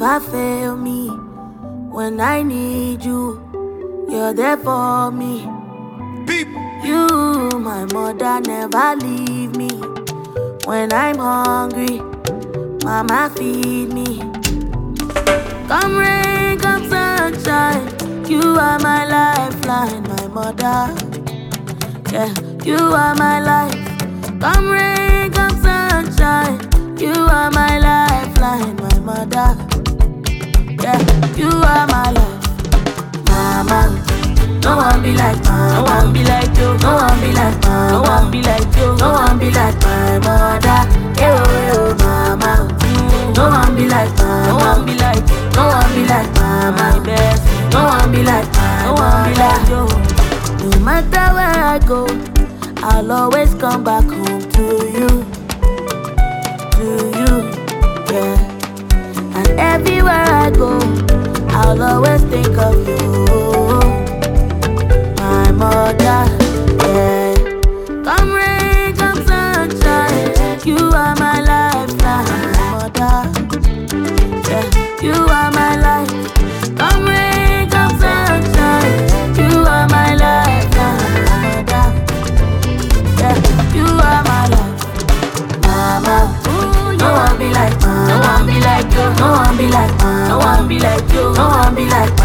never fail me. When I need you, you're there for me. You, my mother, never leave me. When I'm hungry, mama feed me. Come rain, come sunshine, you are my lifeline, my mother. Yeah, you are my life. Come rain, come sunshine, you are my lifeline, my mother. Yeah, you are my life, mama. No one be like mama. No one be like you. No one be like mama. No one be like you. No one be like my mother. Oh, mama. No one be like mama. No one be like. No one be like mama. My best. No one be like my. No one be like you. No matter where I go, I'll always come back home to you. To you, yeah. And everywhere I go, I'll always think of you. My mother, yeah. Come rain, come sunshine, you are my lifeline, my mother. Yeah, you are my life. Come rain, come sunshine, you are my lifeline, my mother. Yeah, you are my life, mama. No one be like mama. No one be like you. No one be like mama. No one be like you. No one be like mama.